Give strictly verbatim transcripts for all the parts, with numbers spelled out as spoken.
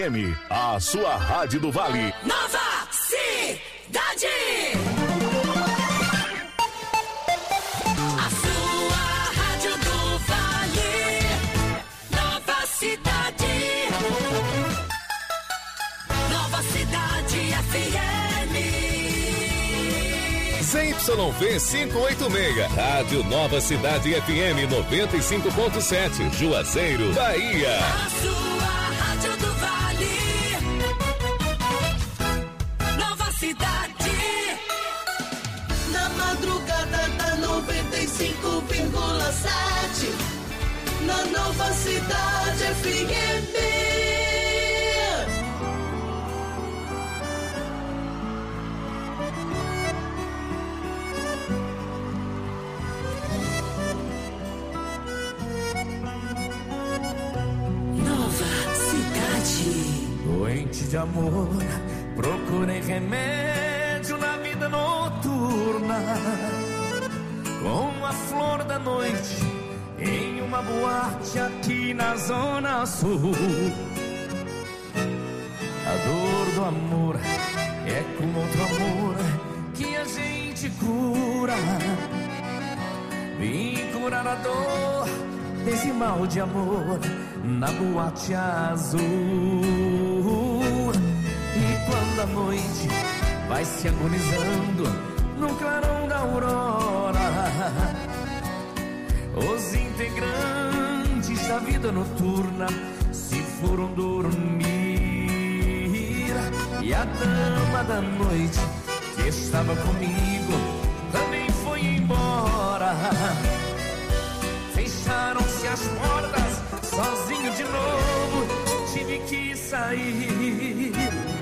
M, a sua rádio do Vale. Nova Cidade. A sua rádio do Vale. Nova Cidade. Nova Cidade F M. Z Y V quinhentos e oitenta e seis, Rádio Nova Cidade F M noventa e cinco ponto sete, Juazeiro, Bahia. A sua rádio do Vale. Nova Cidade. Na madrugada da noventa e cinco vírgula sete, na Nova Cidade F M. Doente de amor, procurei remédio na vida noturna, com a flor da noite em uma boate aqui na Zona Sul. A dor do amor é com outro amor que a gente cura. Vim curar a dor desse mal de amor na boate azul. E quando a noite vai se agonizando no clarão da aurora, os integrantes da vida noturna se foram dormir, e a dama da noite que estava comigo também foi embora. Fecharam-se as portas, sozinho de novo tive que sair.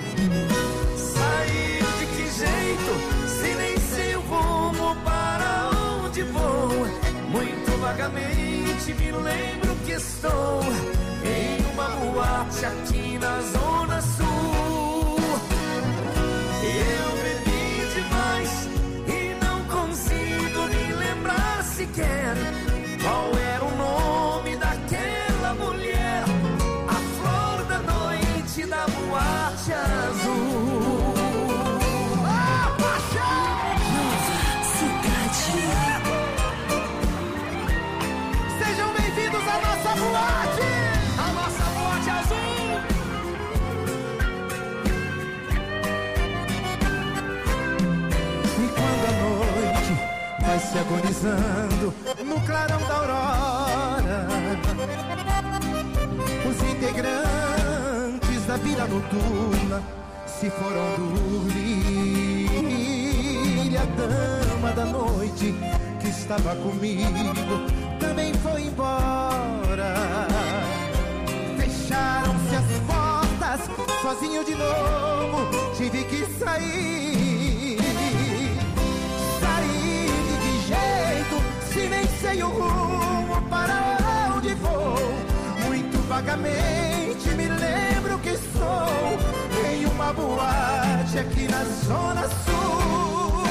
Sair de que jeito, se nem sei o rumo para onde vou. Muito vagamente me lembro que estou em uma boate aqui na Zona Sul. Eu bebi demais e não consigo me lembrar sequer qual era o nome daquela mulher, a flor da noite da boate azul. Ah, Nova Cidade. Sejam bem-vindos à nossa boate, a nossa boate azul. E quando a noite vai se agonizando no clarão da aurora, os integrantes da vida noturna se foram dormir, e a dama da noite que estava comigo também foi embora. Fecharam-se as portas, sozinho de novo tive que sair. Sair de que jeito, se nem sei o rumo para onde vou. Muito vagamente me lembro que estou em uma boate aqui na Zona Sul.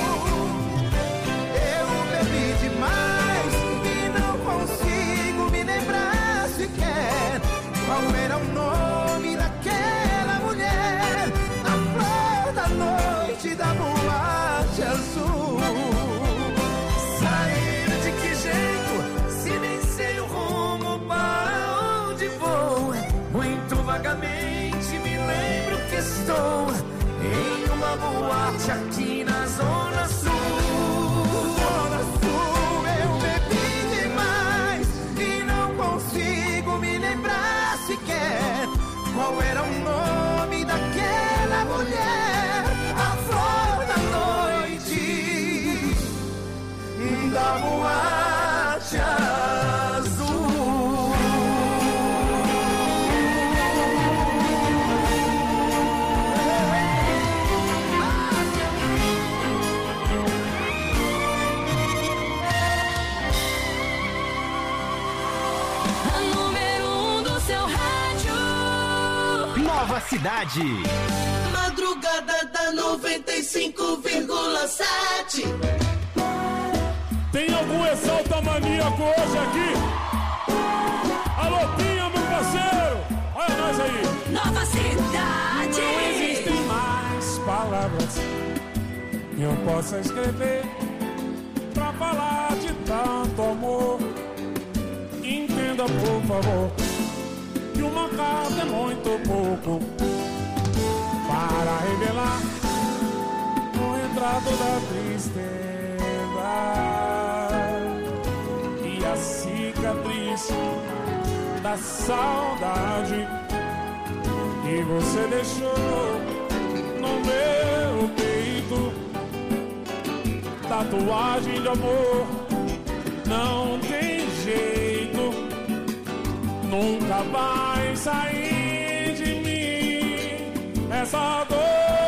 Eu bebi demais e não consigo me lembrar sequer qual era o nome daquela mulher, a flor da noite da boate azul. Sair de que jeito, se nem sei o rumo para onde vou. Muito vagamente me lembro que estou em uma boate aqui na Zona Sul. Zona Sul, eu bebi demais e não consigo me lembrar sequer qual era o nome daquela mulher, a flor da noite da boate azul. A número um do seu rádio. Nova Cidade. Madrugada da noventa e cinco vírgula sete. Tem algum exalta maníaco hoje aqui? Alô, Pinha, meu parceiro! Olha nós aí. Nova Cidade. Não existem mais palavras que eu possa escrever pra falar de tanto amor. Entenda, por favor, que uma carta é muito pouco para revelar o retrato da tristeza e a cicatriz da saudade que você deixou no meu peito. Tatuagem de amor não tem jeito, nunca vai sair de mim essa dor.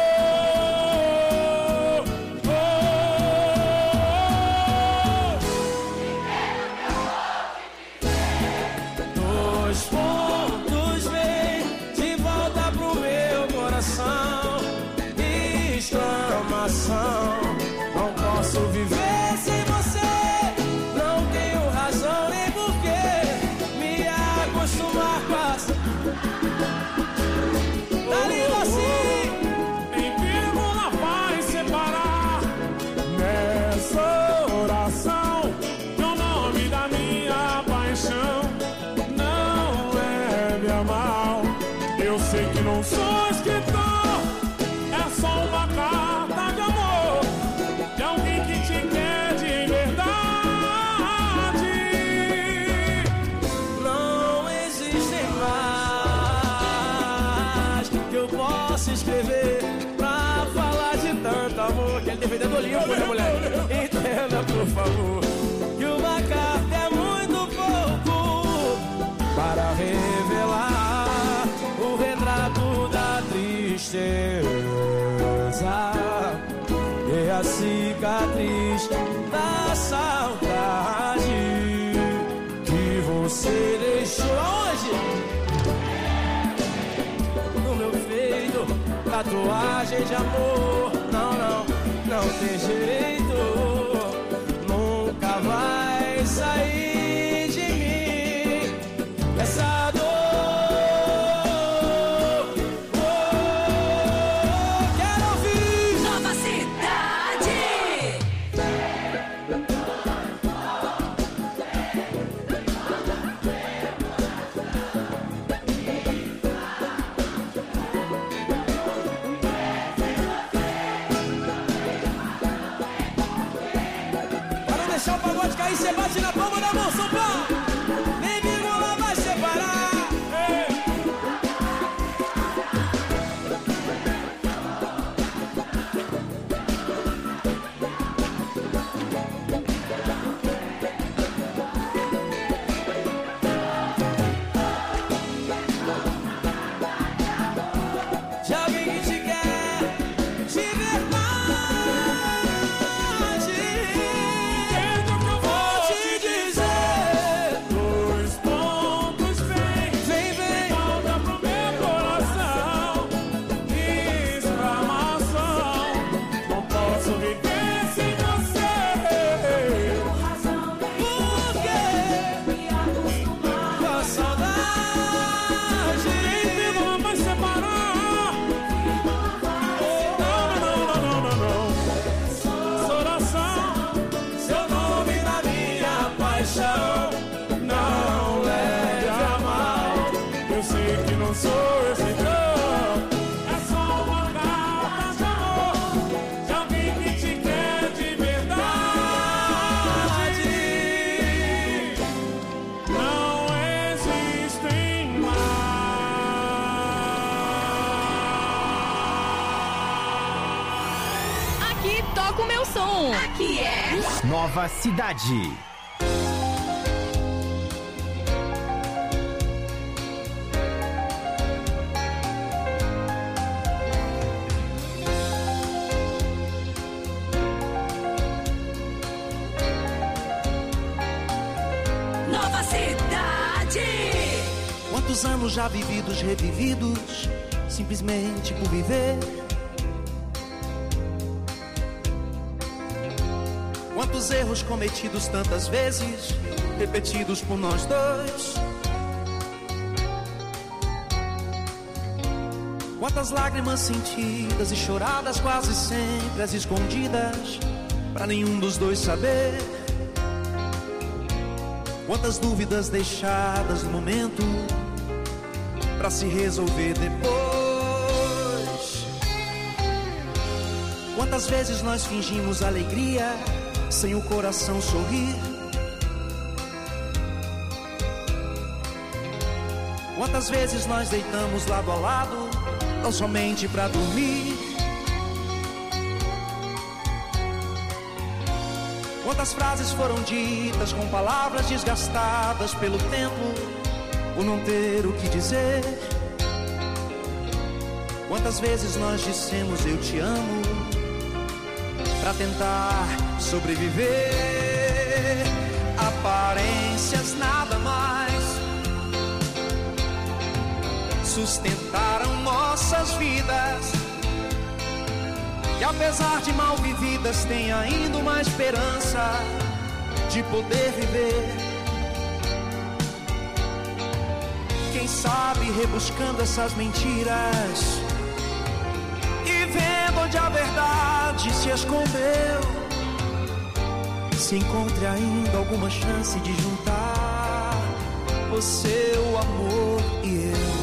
Dois pontos vem de volta pro meu coração. Exclamação. Não posso viver sem você. Não tenho razão nem porquê me acostumar com as... Tá lindo assim. Nem vírgula vai separar nessa oração que o nome da minha paixão não leve a mal. Eu sei que não sou escritor, é só uma carta de amor de alguém que te quer de verdade. Não existem mais que eu possa escrever pra falar de tanto amor. Aquele defendendo o livro, né, mulher? Entenda, por favor, que uma carta é muito pouco para revelar o retrato da tristeza e a cicatriz da saudade que você deixou hoje no meu peito. Tatuagem de amor, não, não, não tem jeito, nunca vai sair de mim essa dor. Deixa o pagode cair, cê bate na palma da mão, São Paulo. Nem vírgula vai separar. Ei. De alguém que te quer de verdade. Dois pontos vem, Vem, vem. volta pro meu coração. Exclamação. Não posso viver sem você. Por quê? Com a saudade. Nem vírgula vai separar. Não, não, não, não, não, não. Essa oração, Seu nome na minha paixão não leve a mal. eu sei que não sou esse cão. É só uma carta de amor de alguém que te quer de verdade. Não existem mais. Aqui toca o meu som. Aqui é Nova Cidade. Nova Cidade. Quantos anos já vividos, revividos, simplesmente por viver? Quantos erros cometidos tantas vezes, repetidos por nós dois? Quantas lágrimas sentidas e choradas quase sempre às escondidas, pra nenhum dos dois saber. Quantas dúvidas deixadas no momento, pra se resolver depois. Quantas vezes nós fingimos alegria sem o coração sorrir. Quantas vezes nós deitamos lado a lado, tão somente pra dormir. Quantas frases foram ditas com palavras desgastadas pelo tempo, por não ter o que dizer. Quantas vezes nós dissemos eu te amo, pra tentar sobreviver. Aparências nada mais sustentaram nossas vidas, e apesar de mal vividas tem ainda uma esperança de poder viver. Quem sabe rebuscando essas mentiras e vendo onde a verdade se escondeu, se encontre ainda alguma chance de juntar você, o amor e eu.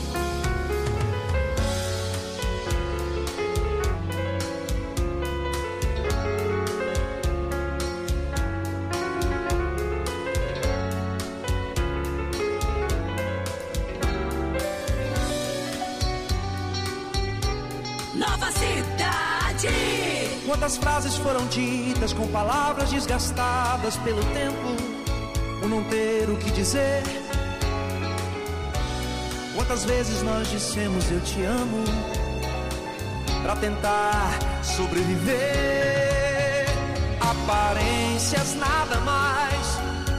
Quantas frases foram ditas com palavras desgastadas pelo tempo, por não ter o que dizer. Quantas vezes nós dissemos eu te amo, pra tentar sobreviver. Aparências nada mais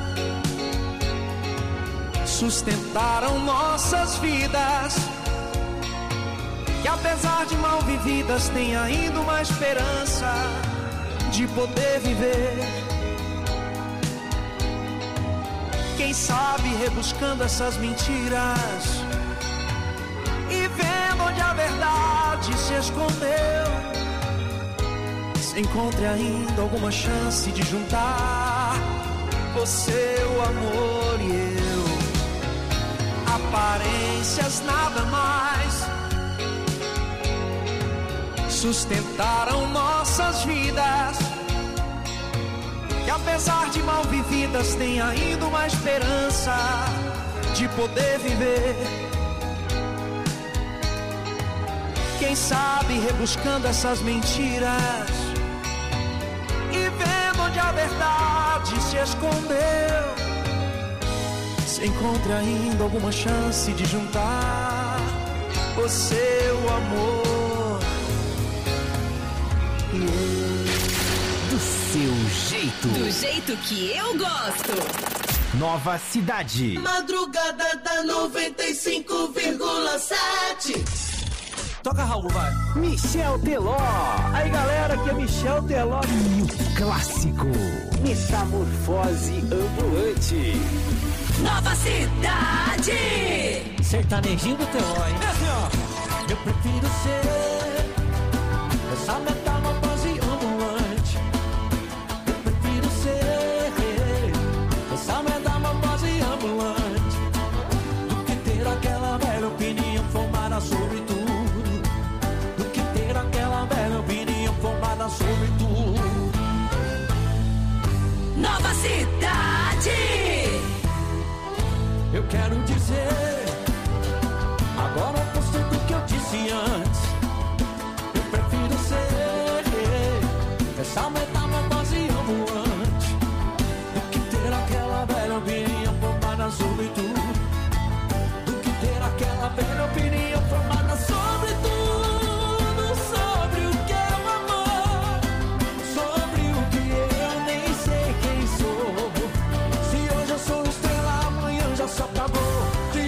sustentaram nossas vidas, que apesar de mal vividas tem ainda uma esperança de poder viver. Quem sabe rebuscando essas mentiras e vendo onde a verdade se escondeu, se encontre ainda alguma chance de juntar você, o amor e eu. Aparências nada mais sustentaram nossas vidas, que apesar de mal vividas tem ainda uma esperança de poder viver. Quem sabe rebuscando essas mentiras e vendo onde a verdade se escondeu, se encontre ainda alguma chance de juntar você, o amor. Do seu jeito. Do jeito que eu gosto. Nova Cidade. Madrugada da noventa e cinco vírgula sete. Toca, Raul, vai. Michel Teló. Aí, galera, aqui é Michel Teló. E o clássico Metamorfose Ambulante. Nova Cidade. Sertanejinho do Teló, hein? É assim, ó. Eu prefiro ser essa metamorfose ambulante. Eu prefiro ser essa metamorfose ambulante do que ter aquela velha opinião formada sobre tudo. Do que ter aquela velha opinião formada sobre tudo. Nova Cidade. Eu quero dizer agora eu sei do que eu disse antes. Eu prefiro ser essa metamorfose ambulante do que ter aquela velha opinião formada sobre tudo. Do que ter aquela velha opinião formada sobre tudo. Sobre o que é o amor, sobre o que eu nem sei quem sou. Se hoje eu sou estrela, amanhã já só acabou. Se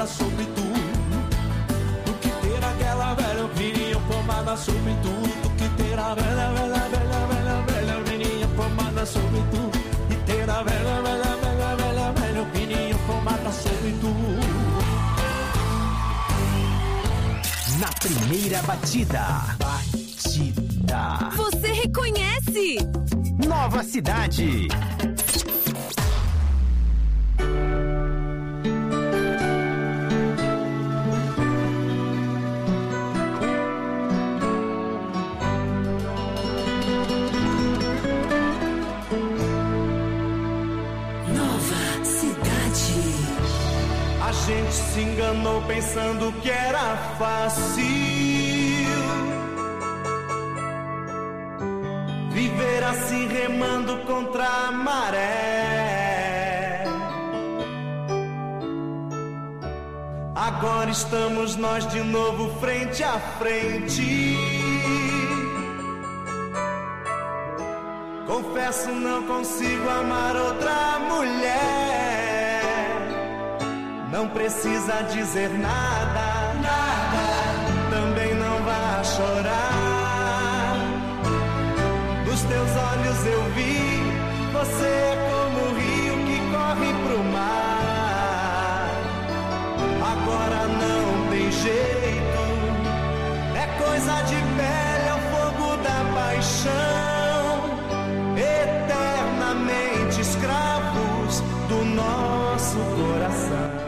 formada sobre tudo. Do que ter aquela velha opinião formada sobre tudo. Do que ter a velha, velha, velha, velha, velha opinião formada sobre tudo. E ter a velha, velha, velha, velha, velha opinião formada sobre tudo. Na primeira batida. Batida. Você reconhece? Nova Cidade. Nova Cidade. A gente se enganou pensando que era fácil viver assim remando contra a maré. Agora estamos nós de novo frente a frente. Confesso, não consigo amar outra mulher. Não precisa dizer nada, nada. Também não vá chorar. Nos teus olhos eu vi, você é como o rio que corre pro mar. Agora não tem jeito, é coisa de pele, é o fogo da paixão. Eternamente escravos do nosso coração.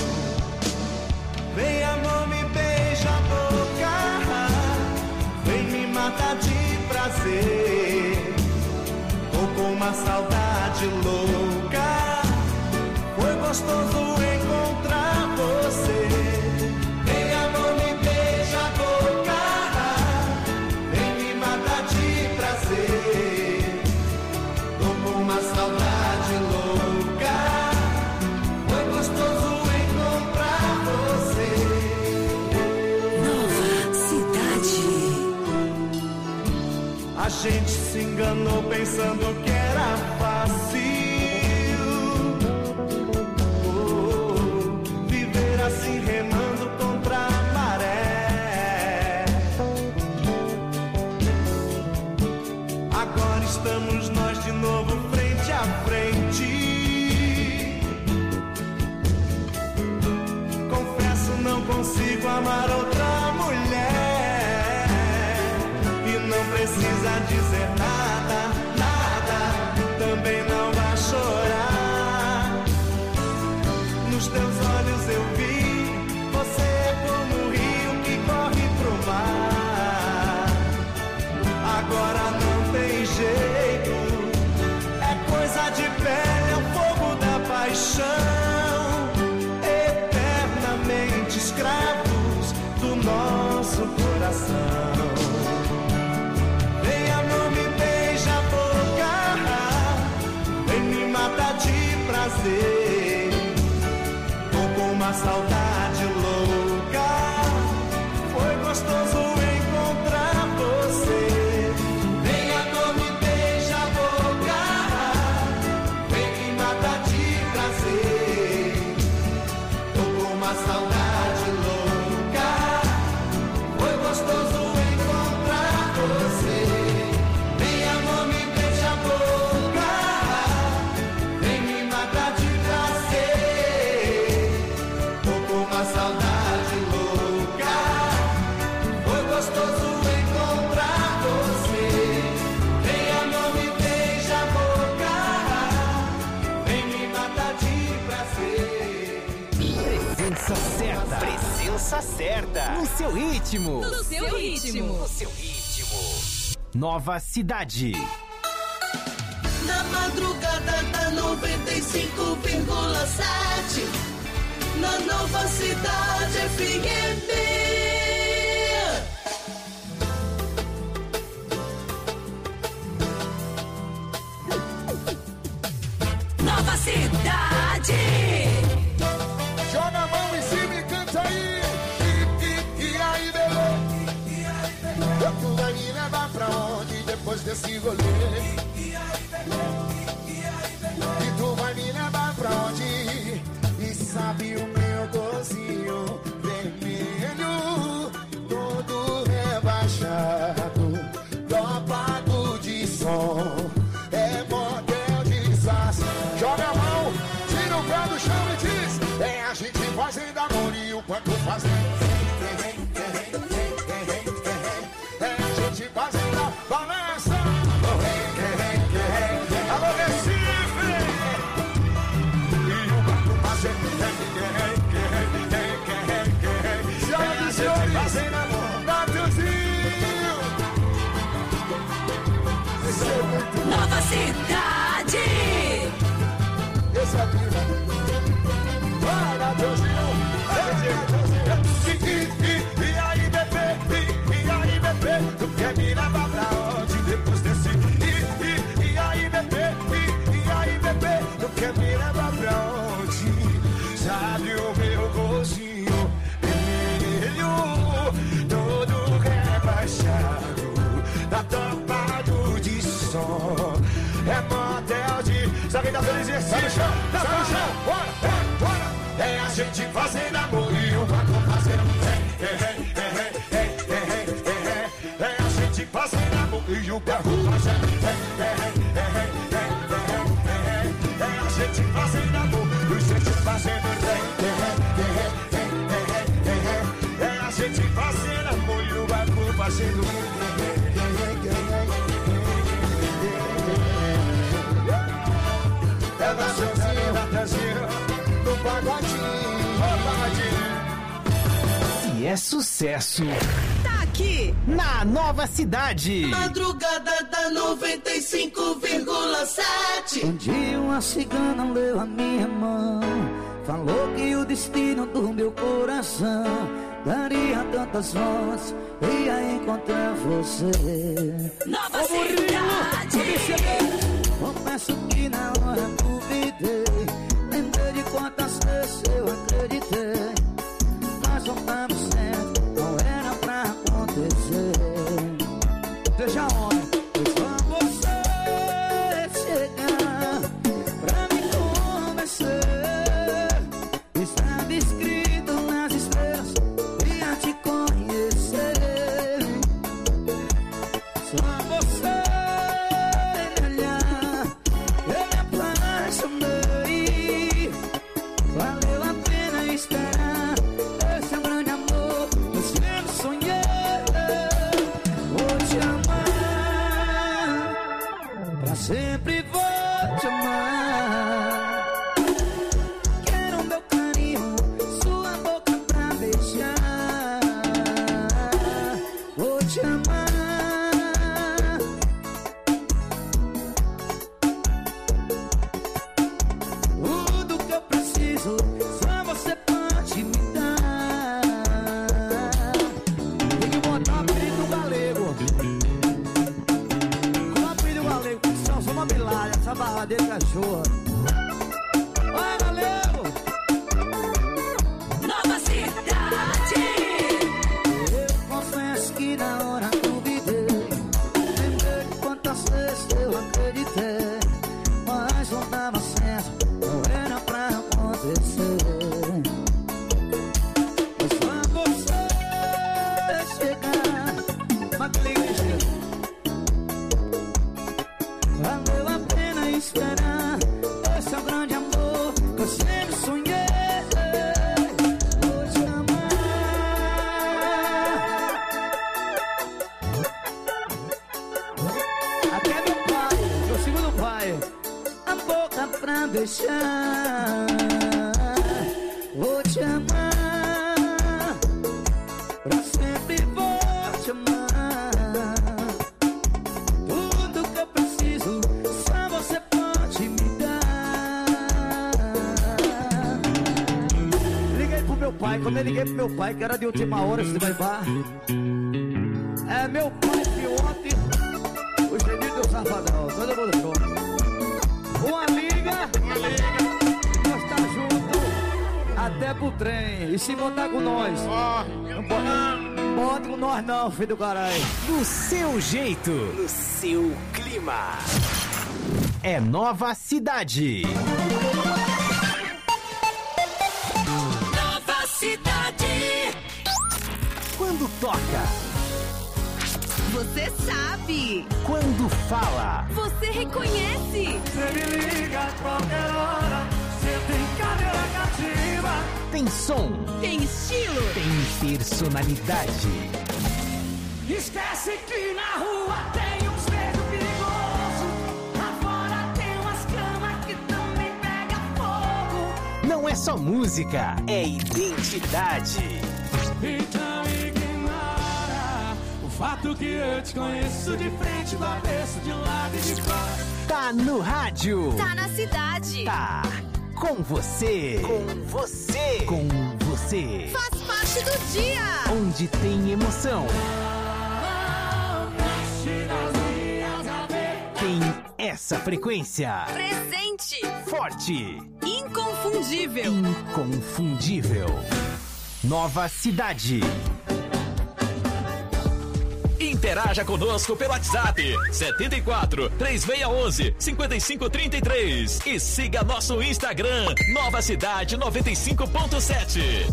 Vem amor, me beija a boca, vem me matar de prazer. Tô com uma saudade louca, foi gostoso encontrar você. Vem amor, me beija a boca, vem me matar de prazer. Tô com uma saudade louca, foi gostoso encontrar você. Nova Cidade. A gente se enganou pensando que era fácil oh, viver assim remando contra a maré. Agora estamos nós de novo frente a frente. Confesso, não consigo amar outra mulher. E não precisa dizer nada, nada. Também não vai chorar. Nos teus olhos eu vi, você é como o rio que corre pro mar. Agora não tem jeito, é coisa de pele, é o fogo da paixão. Eternamente escravos do nosso coração. Vem amor, me beija a boca, vem me matar de prazer. Tô com uma saudade louca, foi gostoso encontrar você. Vem amor, me beija a boca, vem me matar de prazer. Tô com uma saudade louca, foi gostoso encontrar você. Vem amor, me beija a boca, vem me matar de prazer. Tô com uma saudade louca, foi gostoso encontrar você. Vem amor, me beija a boca, vem me matar de prazer. Presença certa. Presença certa. No seu ritmo. No seu ritmo. No seu ritmo. Nova Cidade. Na madrugada da noventa e cinco vírgula sete. Na Nova Cidade F M. Nova Cidade. Joga a mão em cima e canta aí. E, e, e aí, bebê? Tu vai me levar pra onde depois desse rolê? E tu vai me levar pra onde? E sabe o meu doce? quanto fazendo. É a gente fazendo a balança. Alô, Recife! E o quanto fazendo. Senhoras e senhores, fazendo amor. Natuzinho. Nova Cidade. Esse é a vida. Para, Deusinho. E, e, e aí, bebê, e, e aí, bebê, tu quer me levar pra onde depois desse? E, e, e aí, bebê, e, e aí, bebê, tu quer me levar pra onde? Sabe o meu rosinho vermelho, todo rebaixado, tá tampado de som. É motel de... Sabe da felicidade? Tá no chão, tá no chão, bora, bora, bora. É a gente fazendo amor e o banco fazendo é, é, é, é, é, é, é, é a gente fazendo amor e o banco fazendo é, é, é, é, é, é, é a gente fazendo amor e a gente fazendo é, é, é, é, é, a gente fazendo amor e o banco fazendo é na sozinha, na traseira, no pagodinho, no pagodinho. Se é sucesso, Tá aqui na Nova Cidade. Madrugada da noventa e cinco vírgula sete. Um dia uma cigana leu a minha mão, falou que o destino do meu coração daria tantas voltas, ia encontrar você. Nova Cidade. Confesso que na hora duvidei, lembrei de quantas vezes eu acreditei, mas não tava certo, não era pra acontecer. Seja homem, foi só você chegar pra me convencer. Estava escrito nas estrelas, ia te conhecer. Só você olhar, eu me apaixonei. Valeu a pena esperar, esse é um grande amor, eu sempre sonhei. Vou te amar, pra sempre vou te amar. Quero meu carinho, sua boca pra beijar. Vou te amar. Tudo que eu preciso, só você pode me dar. Tem que botar o apelido galego. Com o apelido galego, só sou uma bilagem, essa barradeira cachorra. Vai, galego! Nova Cidade. Eu confesso que na hora duvidei, lembrei de quantas vezes eu acreditei, mas não dava certo, não era pra acontecer. Mas só você chegar, Magnífica, valeu a pena esperar, esse é o grande amor que eu sempre sonhei. Vou te amar. Até meu pai, meu segundo pai, a boca pra deixar. Vou te amar, pra sempre vou te amar. Tudo que eu preciso, só você pode me dar. Liguei pro meu pai, quando eu liguei pro meu pai, que era de última hora, se vai bar. É meu pai que ontem, o gemido do safadão, todo mundo junto. Uma liga, uma liga, nós tá junto até pro trem. E se botar com nós, não pode, não pode com nós não, filho do caralho. Do seu jeito, no seu clima. É Nova Cidade. Nova Cidade. Quando toca, Você sabe. quando fala, Você reconhece. Você me liga a qualquer hora, você tem cadeira cativa, Tem som. Tem estilo. Tem personalidade. Esquece que na rua tem uns negros perigosos. Lá fora tem umas camas que também pega fogo. Não é só música, é identidade. Então ignora o fato que eu te conheço de frente, do avesso, de lado e de fora. Tá no rádio. Tá na cidade. Tá com você. Com você. Com você. Faz parte do dia. Onde tem emoção. Tem essa frequência. Presente. Forte. Inconfundível. Inconfundível. Nova Cidade. Interaja conosco pelo WhatsApp setenta e quatro, três seis um um, cinco cinco três três e siga nosso Instagram Nova Cidade noventa e cinco ponto sete.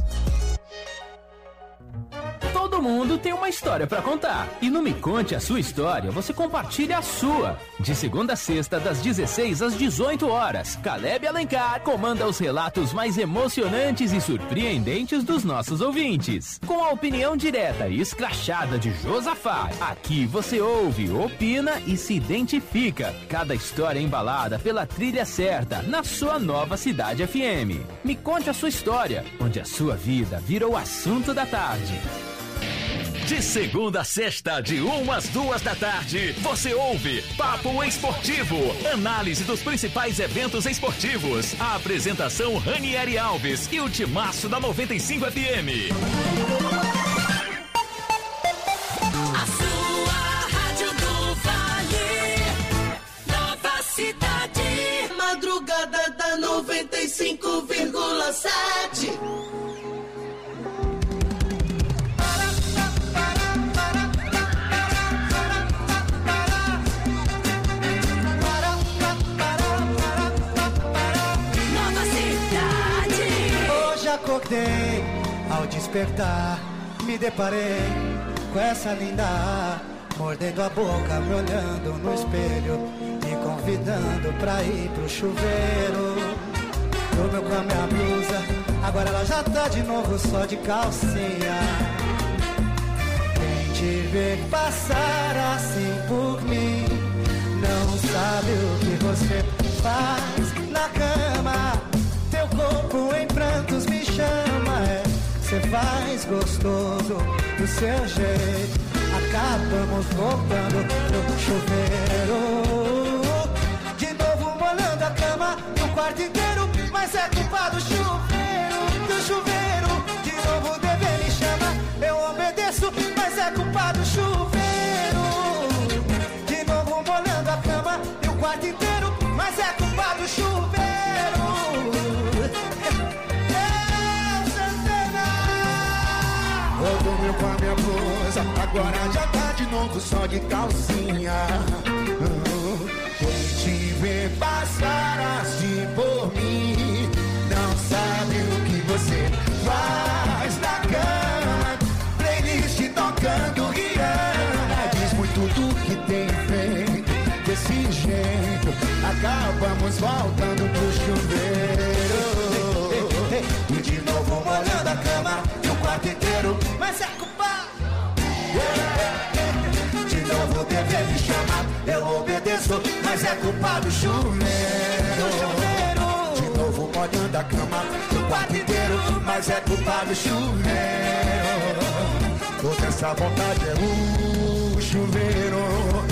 Todo mundo tem uma história pra contar. E no Me Conte a Sua História, você compartilha a sua. De segunda a sexta, das dezesseis às dezoito horas, Caleb Alencar comanda os relatos mais emocionantes e surpreendentes dos nossos ouvintes. Com a opinião direta e escrachada de Josafá, aqui você ouve, opina e se identifica. Cada história embalada pela trilha certa, na sua Nova Cidade F M. Me Conte a Sua História, onde a sua vida vira o assunto da tarde. De segunda a sexta, de uma às duas da tarde, você ouve Papo Esportivo, análise dos principais eventos esportivos. A apresentação Ranieri Alves e o timaço da noventa e cinco F M. A sua rádio do Vale, Nova Cidade. Madrugada da noventa e cinco vírgula sete. Acordei, ao despertar, me deparei com essa linda, mordendo a boca, me olhando no espelho, me convidando pra ir pro chuveiro. Dormiu com a minha blusa, agora ela já tá de novo só de calcinha. Quem te vê passar assim por mim, não sabe o que você faz na cama. Teu corpo em prantos me chama, é. Cê faz gostoso do seu jeito. Acabamos voltando pro chuveiro. De novo molhando a cama, no quarto inteiro. Mas é culpa do chuveiro, do chuveiro. De novo bebê me chama, eu obedeço. Mas é culpa do chuveiro. De novo molhando a cama, e o quarto inteiro. Mas é culpa do chuveiro. Dormiu com a minha blusa, agora já tá de novo só de calcinha. Quem te vê passar assim por mim, não sabe o que você faz na cama. Playlist tocando Rihanna, diz muito do que tem feito. Desse jeito, acabamos voltando pro chuveiro. E de novo molhando a cama, quarto inteiro, mas é culpa. Yeah. De novo o bebê me chama, eu obedeço, mas é culpa do chuveiro. De novo molhando a cama, o quarto inteiro, mas é culpa do chuveiro. Toda essa vontade é o chuveiro.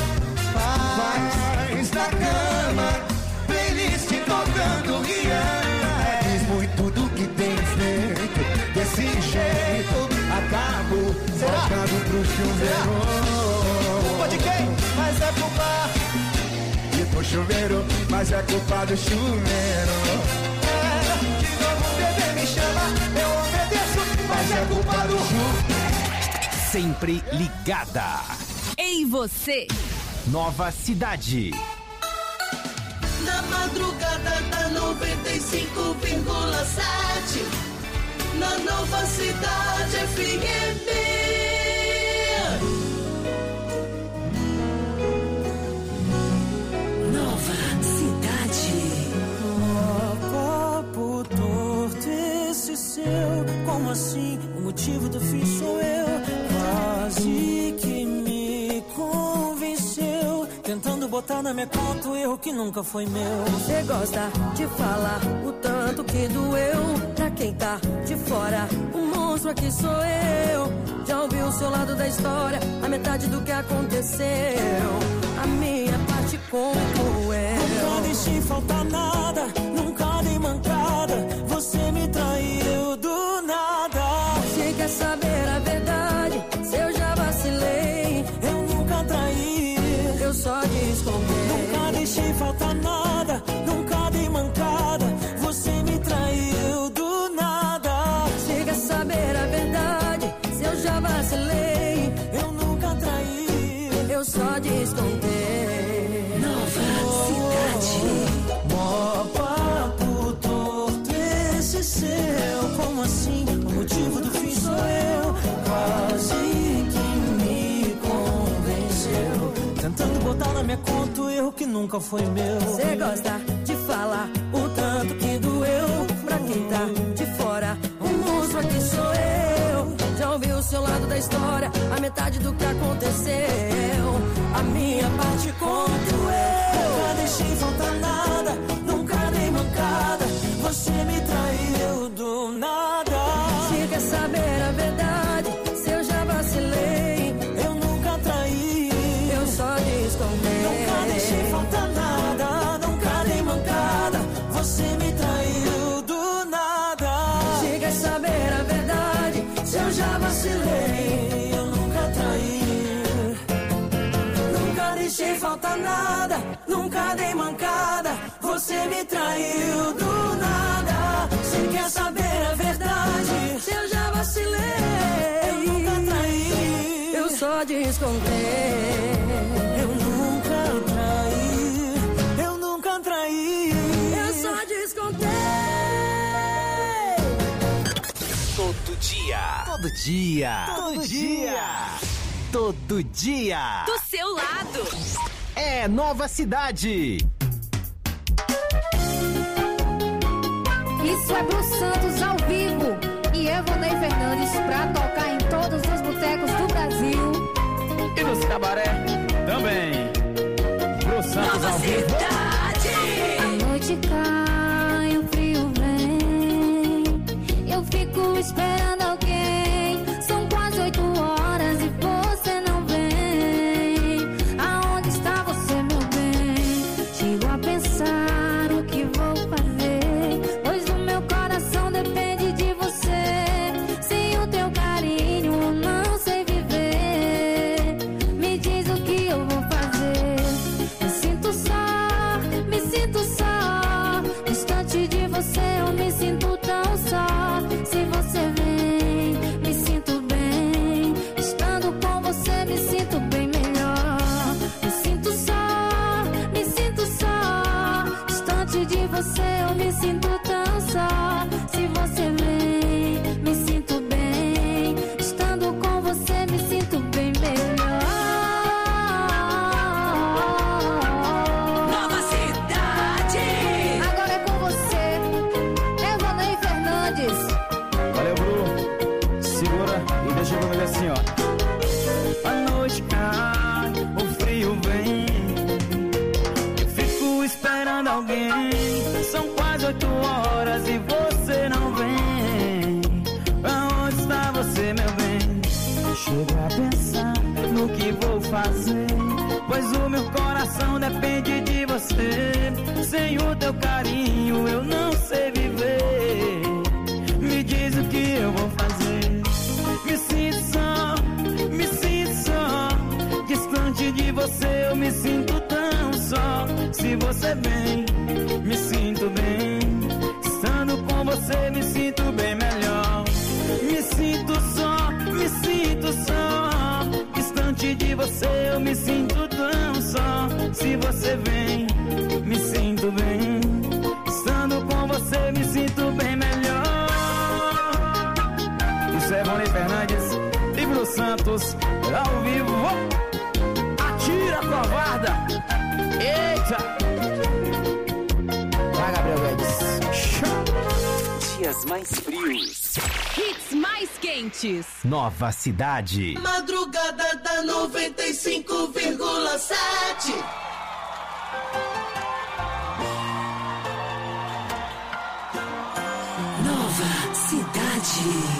Faz na cama, playlist tocando Rihanna. Diz muito do que tem feito. Desse jeito, acabo voltando pro chuveiro. Culpa de quem? Mas é culpa. E pro chuveiro, mas é culpa do chuveiro. É, de novo o bebê me chama, eu obedeço, mas é culpa do chuveiro. Sempre ligada. Ei, você. Nova Cidade. Na madrugada da noventa e cinco vírgula sete. Na Nova Cidade F M. Nova Cidade. Oh, corpo torto, esse seu Tentando botar na minha conta o erro que nunca foi meu. Você gosta de falar o tanto que doeu. Pra quem tá de fora, o monstro aqui sou eu. Já ouvi o seu lado da história, a metade do que aconteceu. A minha parte conto eu. Nunca deixei faltar nada, nunca dei mancada. Você me traiu do nada. Você quer saber a verdade? Se eu já vacilei, eu nunca traí, eu só descontei. Nunca deixei faltar nada, nunca dei mancada. Você me traiu do nada. Você quer saber a verdade? Se eu já vacilei, eu nunca traí, eu só descontei. Nova Cidade. Mó papo torto esse seu. Como assim? O motivo do fim sou eu. Quase que me convenceu. Tentando botar na minha conta o erro que nunca foi meu. Você gosta de falar o tanto que doeu. Pra quem tá de fora, o monstro aqui sou eu. Já ouvi o seu lado da história, a metade do que aconteceu. A minha parte conto eu. Nunca deixei faltar nada, nunca dei mancada. Você me traiu do nada. Se quer saber a verdade, se eu já vacilei, eu nunca traí, eu só descontei. Nunca deixei faltar nada, nunca dei mancada. Você me traiu do nada. Se quer saber a verdade, se eu já vacilei, eu nunca traí. Nunca deixei faltar nada, nunca dei mancada. Você me traiu do nada. Se quer saber a verdade, se eu já vacilei, eu nunca traí, eu só descontei. Eu nunca traí, eu nunca traí, eu só descontei. Todo dia, todo dia, todo dia, todo dia. Do seu lado. É Nova Cidade. Isso é Bru Santos ao vivo e Evonei Fernandes pra tocar em todos os botecos do Brasil. E nos cabaré também. Bru Santos Nova ao vivo. Cidade. A noite cai, o frio vem. Eu fico esperando alguém. São quase oito horas e você não vem. Aonde está você, meu bem? Chego a pensar o que vou fazer, pois o meu coração depende de você. Sem o teu carinho eu não sei viver. Me diz o que eu vou fazer. Me sinto só, me sinto só. Distante de você eu me sinto tão só. Se você vem, me sinto bem. Estando com você me sinto bem melhor. Me sinto só, me sinto só. Distante de você eu me sinto tão só. Se você vem, me sinto bem. Estando com você me sinto bem melhor. Nova Cidade. Agora é com você, Evonei Fernandes. Valeu, Bru. Segura e deixa comigo assim, ó. A noite cai, o frio vem. Eu fico esperando alguém. São quase oito horas e você não vem. Aonde está você, meu bem? Chego a pensar no que vou fazer, pois o meu coração depende de você. Sem o teu carinho eu não sei viver. Me diz o que eu vou fazer. Me sinto só, me sinto só. Distante de você eu me sinto tão só. Se você vem, me sinto bem. Estando com você me sinto bem melhor. Me sinto só, me sinto só. Distante de você eu me sinto tão só. Se você vem, me sinto bem. Estando com você me sinto bem melhor. Isso é Evonei Fernandes e Bru Santos ao vivo. Atira, covarda! Eita! Vai, Gabriel Guedes. Dias mais frios. Hits mais quentes. Nova Cidade. Madrugada da noventa e cinco vírgula sete. Nova Cidade.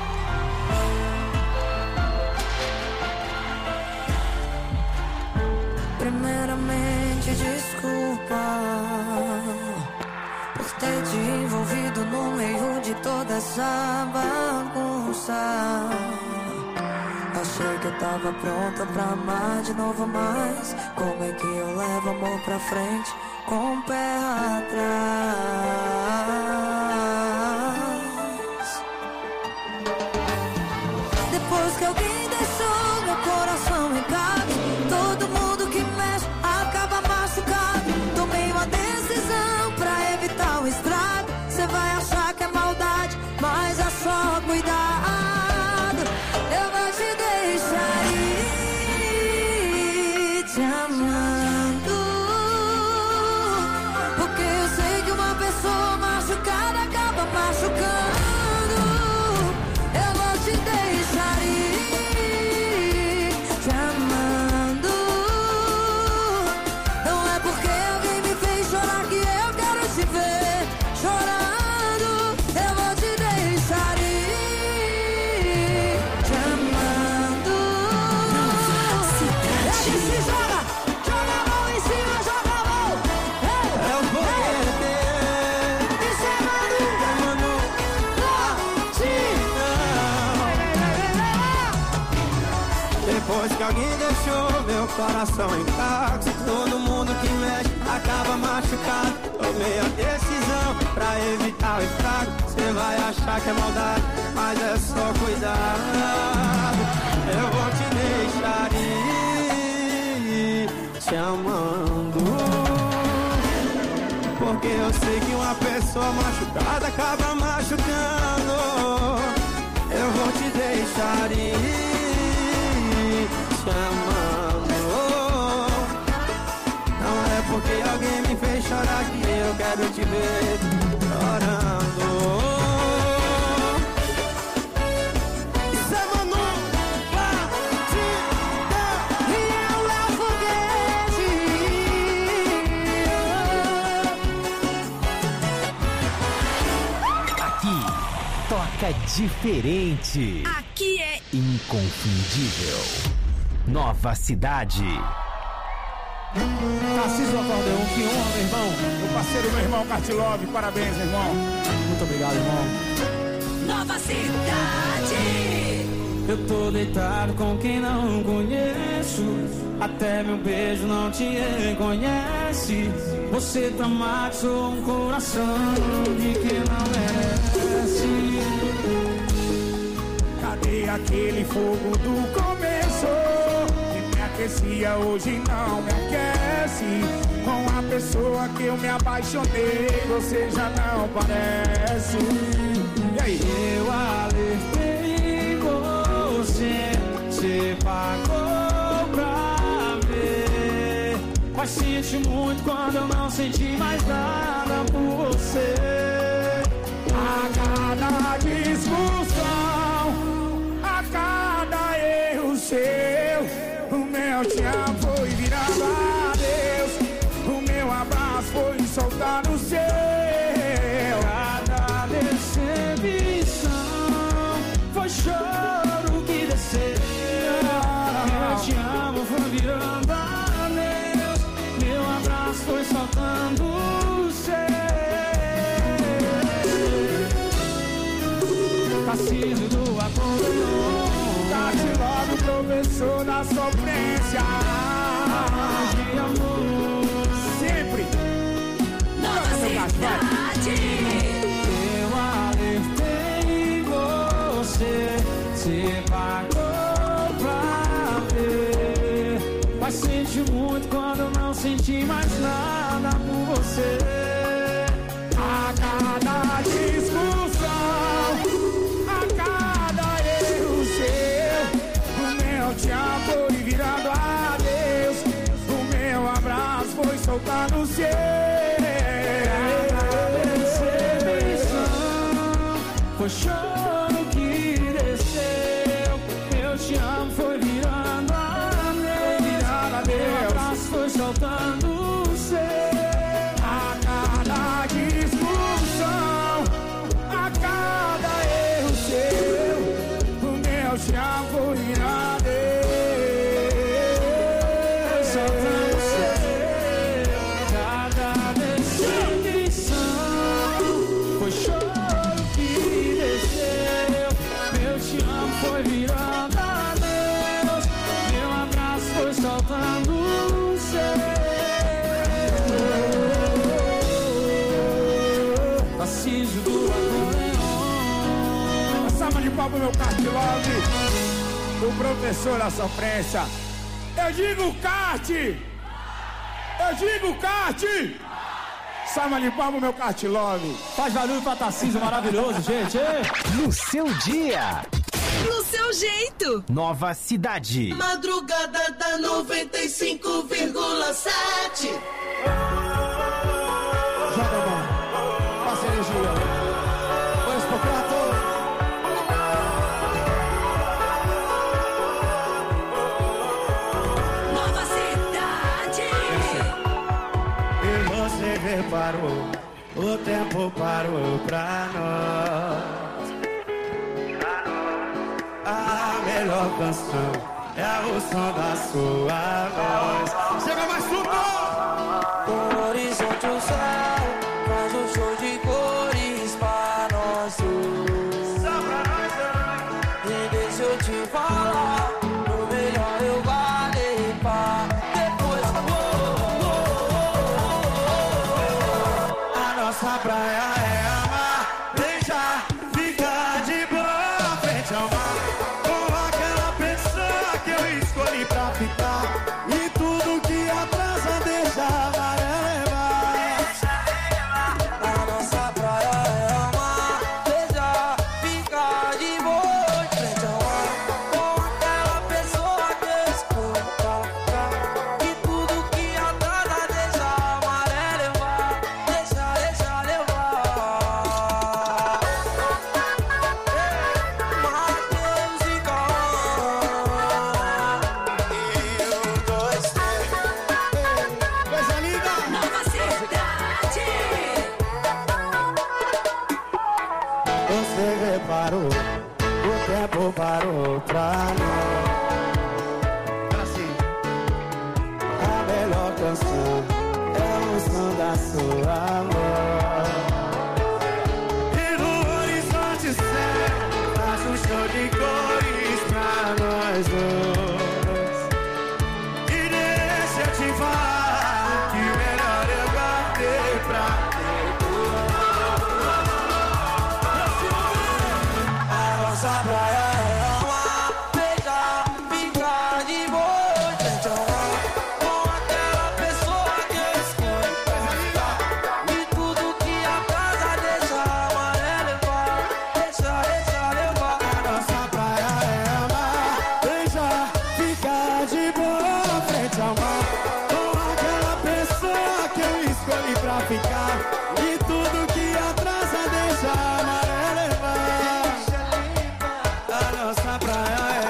Primeiramente, desculpa por ter te envolvido no meio de toda essa bagunça. Achei que eu tava pronta pra amar de novo, mas como é que eu levo amor pra frente com o pé atrás? Depois que alguém deixou meu coração em casa, todo mundo que mexe acaba machucado. Tomei uma decisão pra evitar o estrago. Cê vai achar que é maldade, mas é só cuidado. Eu vou te deixar ir te amando, porque eu sei que uma pessoa machucada acaba machucando. Eu vou te deixar ir te amando. Não é porque alguém me fez chorar que eu quero te ver chorando. Eu vou te deixar ir te amando. Ele se joga, joga a mão em cima, joga a mão. Ei, É o foguete. isso é Manu, Depois que alguém deixou meu coração intacto, todo mundo que mexe acaba machucado. Tomei a decisão pra evitar o estrago. Cê vai achar que é maldade, mas é só cuidado. Eu vou te deixar ir te amando, porque eu sei que uma pessoa machucada acaba machucando. Eu vou te deixar ir te amando. Não é porque alguém me fez chorar que eu quero te ver chorando. Isso é Manu, batida. e eu é o foguete. Aqui, toca diferente. Aqui é Inconfundível. Nova Cidade. Tarcísio Acordeon, que honra, meu irmão. Meu parceiro, meu irmão Cartilove, parabéns, meu irmão. Muito obrigado, irmão. Nova Cidade. Eu tô deitado com quem não conheço. Até meu beijo não te reconhece. Você tá macho, um coração de quem não merece. Cadê aquele fogo do começo? Que me aquecia, hoje não me aquece. Com a pessoa que eu me apaixonei, você já não parece. E aí? Eu alertei você, você pagou pra ver. Mas senti muito quando eu não senti mais nada por você. A cada discussão, a cada erro seu, o meu te amo foi virado adeus. O meu abraço foi soltar no seu. Cada decepção foi choro que desceu. Eu te amo foi virando adeus. Meu abraço foi soltando o seu. Tarcísio do Acordeon, Cartilove, professor da sofrência. de amor. Sempre. Nova Cidade. Eu alertei você, você pagou pra ver. Mas senti muito quando eu não senti mais nada por você. A cada discussão, a cada erro seu, o meu te amo foi virado adeus. O meu abraço foi soltar no seu. Foi choro que desceu. Eu te amo foi virando adeus. Meu abraço foi soltando o seu. preciso do acordeon. Salva de palmas, meu Cartilove, o professor da sofrência. Eu digo kart! Eu digo kart! Salva de palmas, meu Cartilove. Faz barulho pra Tarcísio, maravilhoso, gente. No seu dia. No seu jeito. Nova Cidade. Madrugada da noventa e cinco vírgula sete. Joga a mão. Passa energia. Dois por quatro. Nova Cidade. E você reparou, o tempo parou pra nós. A melhor canção é o som da sua voz. Chega mais fundo! O horizonte, o céu, faz um show de cores pra nós dois. Só pra nós dois. E deixa eu te falar, o melhor eu guardei pra depois. Oh, oh, oh, oh. A nossa praia é amar, beijar, ficar de boa frente ao mar. Com aquela pessoa que eu escolhi pra ficar. E tudo que atrasa deixa a maré levar. A nossa praia é amar, beijar, ficar de boa em frente ao mar. Com aquela pessoa que eu escolhi pra ficar. E tudo que atrasa deixa a maré levar. Deixa, deixa levar. Mateus e Coisa linda! Nova Cidade. Você reparou, o tempo parou pra nós. Assim, a melhor canção é o som da sua voz. E no horizonte céu, faz um show de cores pra nós dois. E deixa eu te falar que o melhor eu guardei pra a nossa praia é amar, beijar, ficar de boa em frente ao mar. Com aquela pessoa que eu escolhi pra ficar. E tudo que atrasa deixa a maré levar. Deixa, deixa levar. A nossa praia é amar, beijar, ficar de boa frente ao mar. Com aquela pessoa que eu escolhi pra ficar. E tudo que atrasa deixa a maré levar. A nossa praia é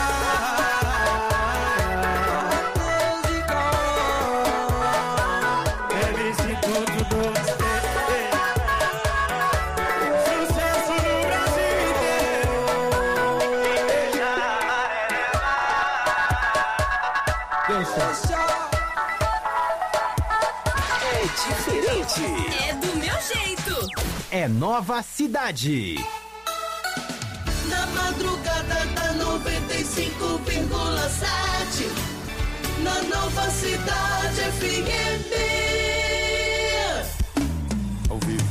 amar. Deus e M C Couto doce. Sucesso no Brasil inteiro. É diferente. É do meu jeito. É Nova Cidade. Na madrugada da noventa e cinco vírgula sete. Na Nova Cidade F M. Ao vivo.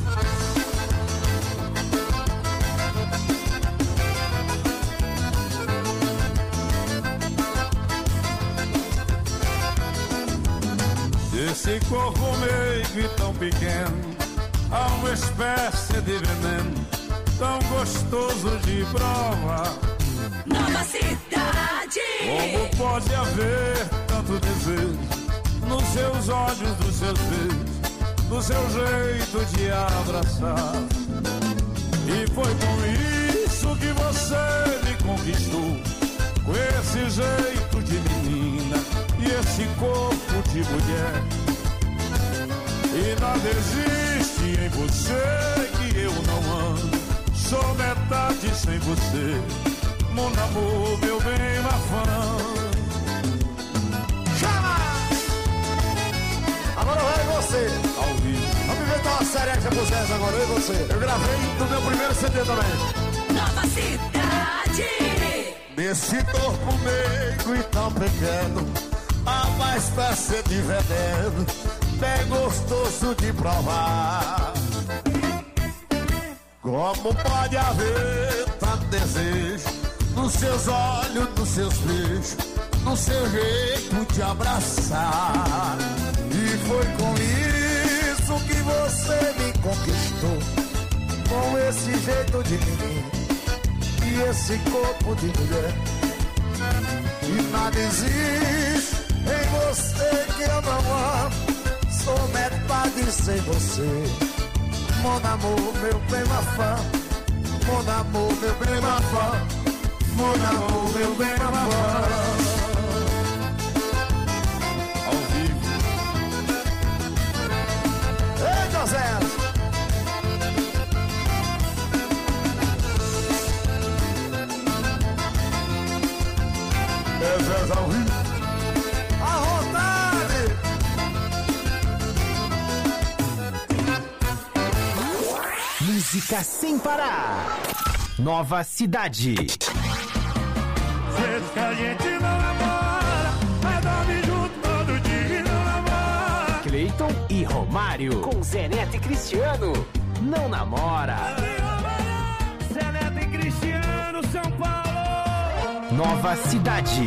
Esse corpo meigo e tão pequeno, há uma espécie de veneno tão gostoso de provar. Nova Cidade. Como pode haver tanto desejo nos seus olhos, nos seus beijos, no seu jeito de abraçar? E foi com isso que você me conquistou, com esse jeito de menina e esse corpo de mulher. E nada existe em você que eu não amo, sou metade sem você, mon amour, meu bem, ma fã. Chama! Agora eu e você. Ao vivo. Vamos inventar uma série que você pusesse agora, eu e você. Eu gravei no meu primeiro C D também. Nova Cidade. Nesse corpo meigo e tão pequeno, há uma espécie de veneno bem gostoso de provar. Como pode haver tanto desejo nos seus olhos, nos seus beijos, no seu jeito de abraçar? E foi com isso que você me conquistou, com esse jeito de menino e esse corpo de mulher. E nada existe em você que eu não amo, sou metade sem você. Mon amour, meu bem mafã, mon amour, meu bem mafã, mon amour, meu bem mafã. Ao vivo. Ei, José! É Zé ao vivo. A vontade! Música sem parar. Nova Cidade. Vezes que a gente não namora, mas dorme junto todo dia e não namora. Cleiton e Romário. Com Zé Neto e Cristiano. Não namora. Zé Neto e Cristiano, São Paulo. Nova Cidade.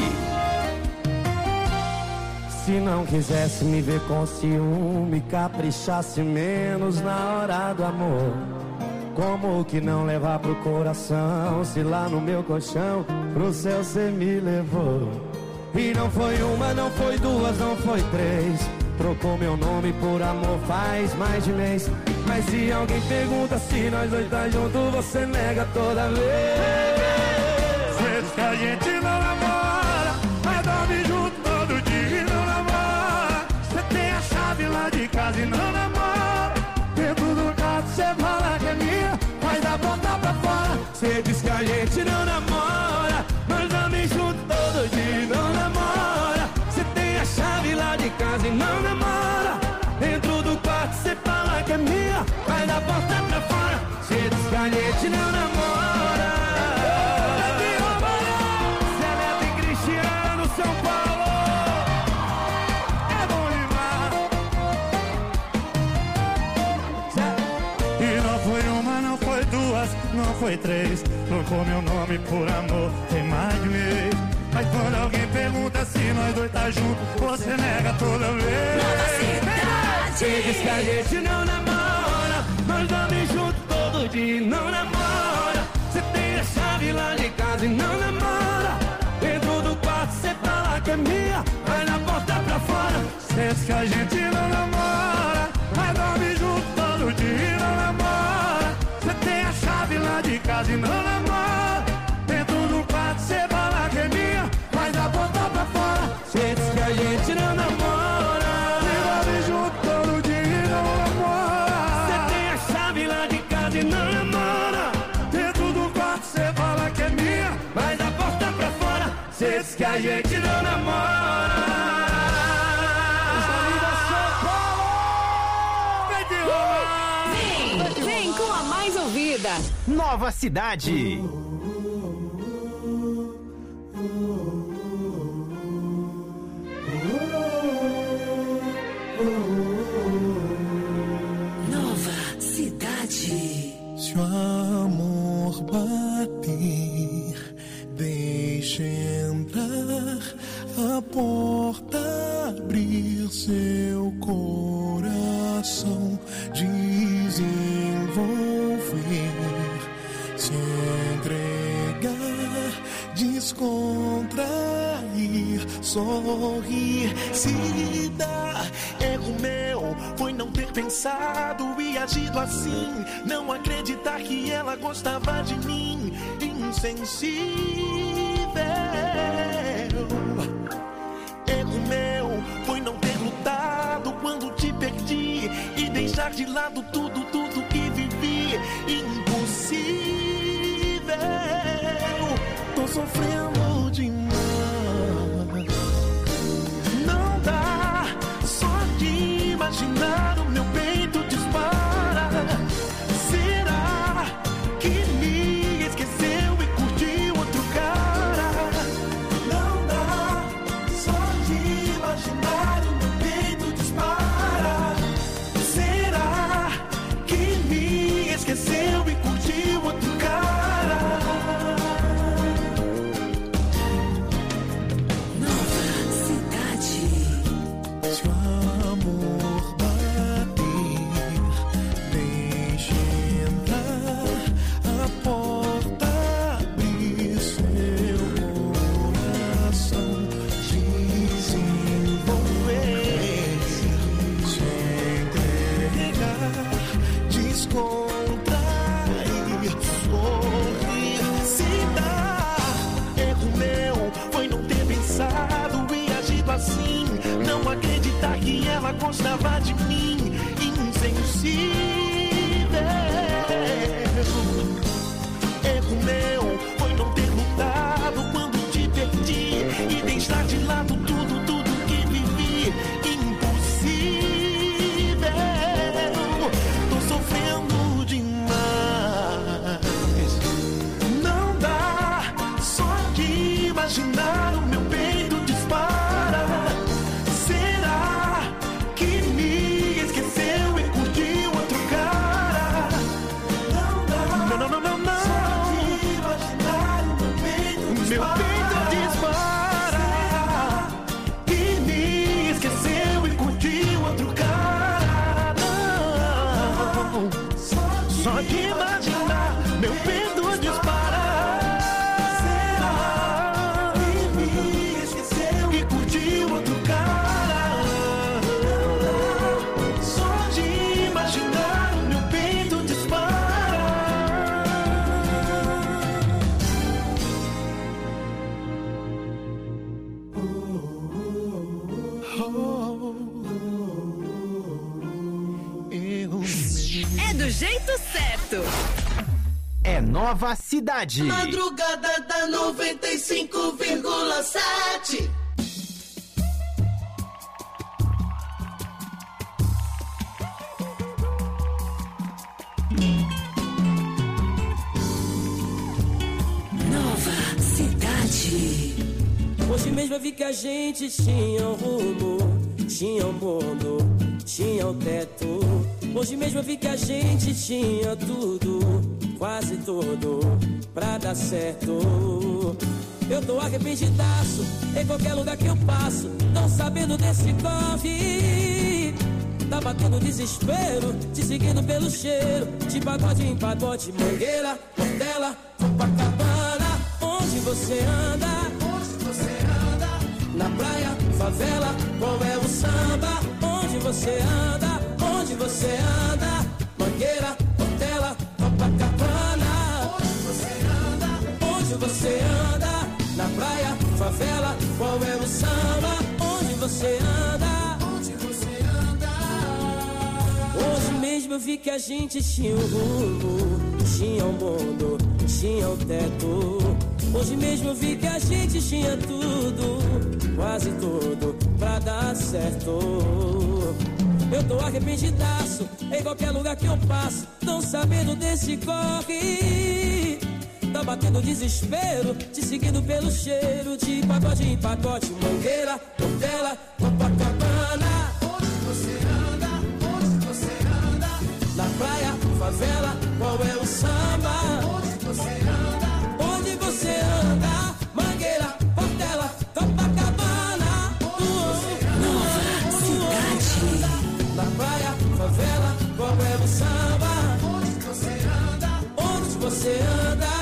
Se não quisesse me ver com ciúme, caprichasse menos na hora do amor. Como que não levar pro coração, se lá no meu colchão pro céu cê me levou? E não foi uma, não foi duas, não foi três. Trocou meu nome por amor faz mais de mês. Mas se alguém pergunta se nós dois tá junto, você nega toda vez. Vezes que a gente não namora, mas dorme junto todo dia e não namora. Cê tem a chave lá de casa e não namora. Dentro do carro cê fala que é minha, mas dá porta pra fora. Cê diz que a gente não namora, mas dorme junto todo dia e não namora. Cê tem a chave lá de casa e não namora. Dentro do quarto cê fala que é minha, mas dá porta pra fora. Cê diz que a gente não namora. Zé Neto e Cristiano, São Paulo. É bom demais. E não foi uma, não foi duas, não foi três. Trocou meu nome por amor, tem mais de mês. Mas quando alguém pergunta se nós dois tá junto, você nega toda vez. Cê diz que a gente não namora, mas dorme junto todo dia e não namora. Cê tem a chave lá de casa e não namora. Dentro do quarto cê fala que é minha, vai na porta pra fora. Cê diz que a gente não namora, mas dorme junto todo dia e não namora. Cê tem a chave lá de casa e não namora. Dentro do quarto cê fala que é minha, mas na porta pra fora. Cê diz que a gente não namora, dorme junto todo dia e não namora. Cê tem a chave lá de casa e não namora. Dentro do quarto cê fala que é minha, mas na porta pra fora. Cê diz que a gente não namora. Vem, vem com a mais ouvida. Nova Cidade. Nova Cidade. Se o amor bater, deixe entrar, a porta abrir, seu coração desenvolver, se entregar, descontrair, sorrir, se dar. Erro meu foi não ter pensado e agido assim, não acreditar que ela gostava de mim, insensível. Erro meu foi não ter lutado quando te perdi e deixar de lado tudo, tudo que vivi. Impossível, tô sofrendo demais. Não dá, só de imaginar o meu peito dispara. Será que me esqueceu e curtiu outro cara? Não dá, só de imaginar o meu peito dispara. Será que me esqueceu e curtiu gostava de mim, insensível. Erro meu foi não ter lutado quando te perdi e deixar de lado tudo, tudo que vivi. Impossível, tô sofrendo demais. Não dá, só de imaginar o meu peito dispara. Será que me esqueceu e curtiu outro cara? Não dá, não, não, não, não, não. Só de imaginar o meu peito dispara. Meu peito dispara. Será que me esqueceu e curtiu outro cara? Não, só de imaginar meu peito dispara. Será que me esqueceu e curtiu outro cara? Só de imaginar meu peito dispara. É do jeito certo. É Nova Cidade. Madrugada da noventa e cinco vírgula sete. Nova Cidade. Hoje mesmo eu vi que a gente tinha um rumo, tinha um mundo, tinha um teto. Hoje mesmo eu vi que a gente tinha tudo, quase tudo, pra dar certo. Eu tô arrependidaço, em qualquer lugar que eu passo, não sabendo desse corre. Tá batendo desespero, te seguindo pelo cheiro, de pagode em pagode, Mangueira, Portela, Copacabana. Onde você anda? Onde você anda? Na praia, favela, qual é o samba? Onde você anda? Onde você anda? Mangueira, Portela, Copacabana. Onde você anda? Onde você anda? Na praia, favela, qual é o samba? Onde você anda? Onde você anda? Hoje mesmo eu vi que a gente tinha um rumo, tinha um mundo, tinha um teto. Hoje mesmo eu vi que a gente tinha tudo, quase tudo, pra dar certo. Eu tô arrependidaço, em qualquer lugar que eu passo, não sabendo desse corre. Tá batendo desespero, te seguindo pelo cheiro, de pagode em pagode, Mangueira, Portela, Copacabana. Onde você anda? Onde você anda? Na praia, favela, qual é o samba? Onde você anda? Onde você anda? Mangueira, Portela, Copacabana. Nova Cidade. Na praia, favela, qual é o samba? Onde você anda? Onde você anda?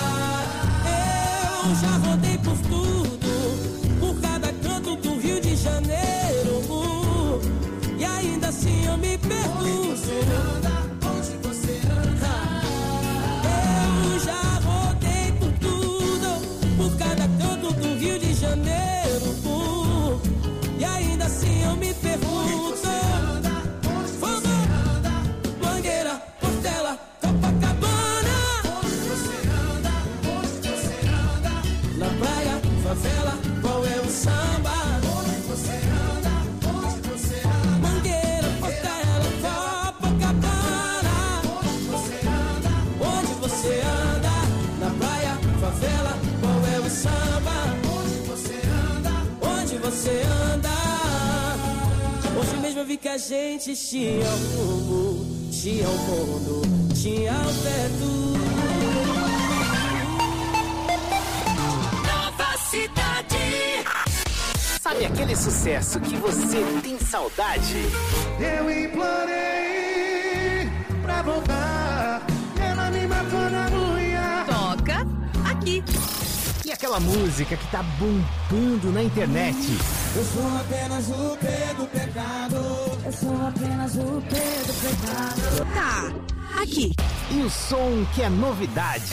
Eu já rodei por tudo, por cada canto do Rio de Janeiro, e ainda assim eu me pergunto. Onde você anda? Onde você anda? Eu já rodei por tudo, por cada canto do Rio de Janeiro, e ainda assim eu me pergunto. Mangueira, Portela, Copacabana. Onde você anda? Onde você anda? Na praia, favela, qual é o samba? Onde você anda? Onde você anda? Mangueira, Portela, Copacabana. Onde você anda? Onde você anda? Na praia, favela, qual é o samba? Onde você anda? Onde você anda? Hoje mesmo eu vi que a gente tinha um rumo, tinha um mundo, tinha um teto. Nova Cidade. Sabe aquele sucesso que você tem saudade? Eu implorei pra voltar, ela me matou na unha. Toca aqui. E aquela música que tá bombando na internet? Eu sou apenas o P do pecado. Eu sou apenas o P do pecado. Tá aqui. E o som que é novidade?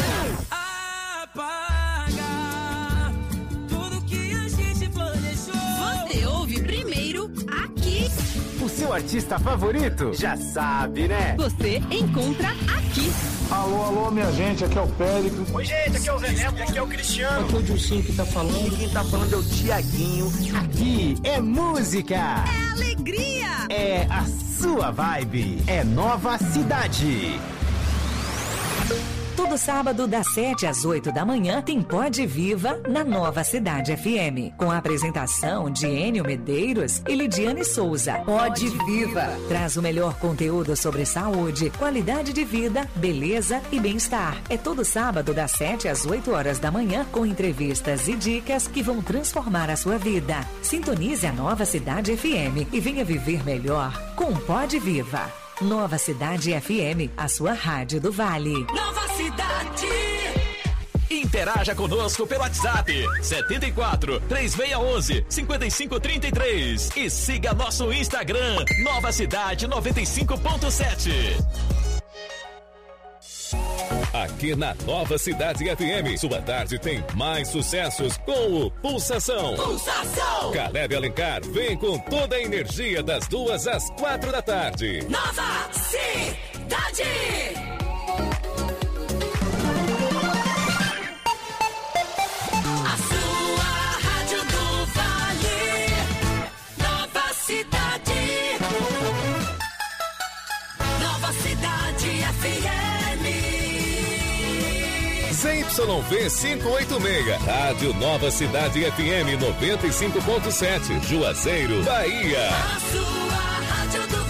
Apaga tudo que a gente planejou. Você ouve primeiro aqui. O seu seu artista favorito? Já sabe, né? Você encontra aqui. Alô, alô, minha gente, aqui é o Péricles. Oi, gente, aqui é o Zé Neto, aqui é o Cristiano. Aqui é o Dilcinho que tá falando. E quem tá falando é o Tiaguinho. Aqui é música. É alegria. É a sua vibe. É Nova Cidade. Todo sábado, das sete às oito da manhã, tem Pode Viva na Nova Cidade F M. Com a apresentação de Enio Medeiros e Lidiane Souza. Pode Viva traz o melhor conteúdo sobre saúde, qualidade de vida, beleza e bem-estar. É todo sábado, das sete às oito horas da manhã, com entrevistas e dicas que vão transformar a sua vida. Sintonize a Nova Cidade F M e venha viver melhor com Pode Viva. Nova Cidade F M, a sua rádio do Vale. Nova Cidade. Interaja conosco pelo WhatsApp setenta e quatro, três seis um um, cinco cinco três três e siga nosso Instagram Nova Cidade noventa e cinco ponto sete. Aqui na Nova Cidade F M, sua tarde tem mais sucessos com o Pulsação. Pulsação. Caleb Alencar vem com toda a energia das duas às quatro da tarde. Nova Cidade. A sua rádio do Vale. Nova Cidade. Nova Cidade F M. Z Y V quinhentos e oitenta e seis, Rádio Nova Cidade F M noventa e cinco ponto sete, Juazeiro, Bahia. A sua rádio do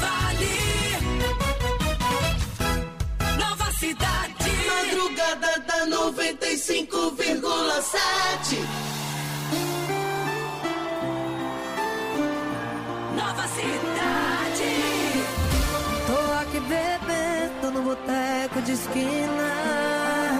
Vale. Nova Cidade. Madrugada da noventa e cinco vírgula sete. Nova Cidade. Tô aqui bebendo no boteco de esquina.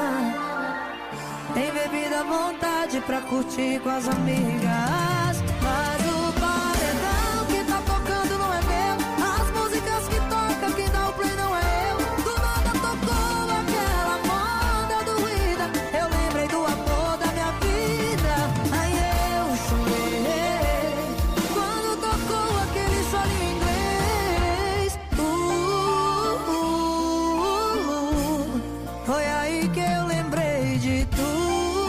Tem bebida à vontade pra curtir com as amigas. Mas o paredão que tá tocando não é meu. As músicas que tocam, quem dá o play não é eu. Do nada tocou aquela moda doída. Eu lembrei do amor da minha vida. Aí eu chorei quando tocou aquele solo em inglês. uh, uh, uh, uh. Foi aí que eu lembrei de tudo.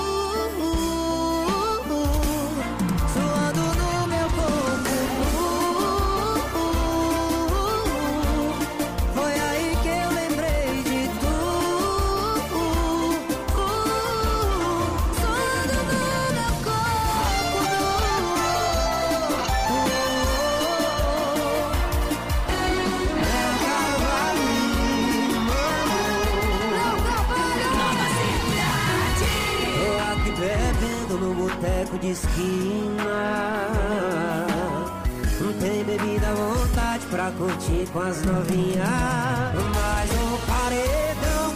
No boteco de esquina, não tem bebida à vontade pra curtir com as novinhas.